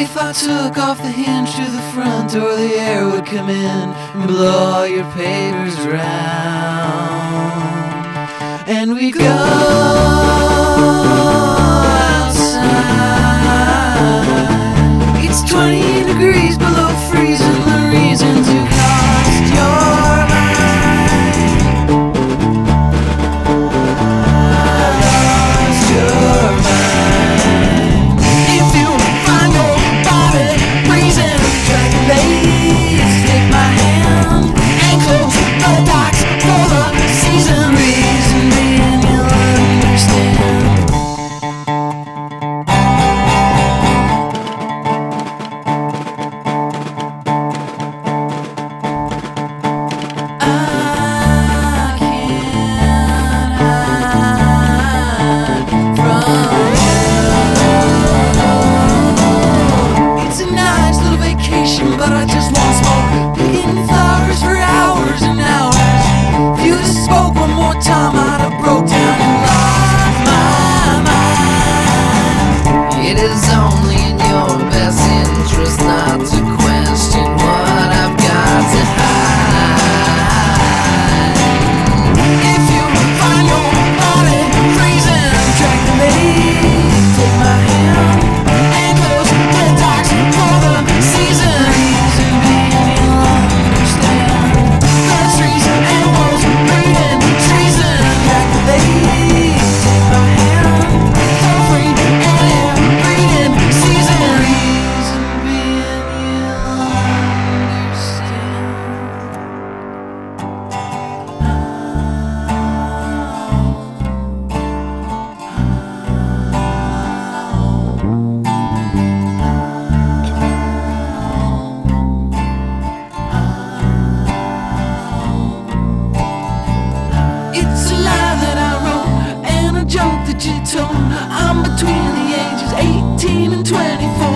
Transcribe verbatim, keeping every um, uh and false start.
If I took off the hinge to the front door, the air would come in and blow all your papers around. And we go outside. It's twenty degrees below freezing. The reasons you lost your mind. Lost your mind. If you find your body freezing, try to lace, take my hand and close the docks for the season. Reason being you'll understand. I can't hide from you. It's a nice little vacation, but I just want smoke, picking flowers for hours and hours. If you just spoke one more time, I'd have broke down and lost my mind. It is only in your best interest not to question what I've got to hide. If you find your body freezing, track the lake, take my hand and close the docks for the season. Reason being you'll understand. The trees and walls breathing treason. Track the lake, take my hand for free and air breathing season. Reason being you'll understand. It's a lie that I wrote and a joke that you told. I'm between the ages eighteen and twenty-four.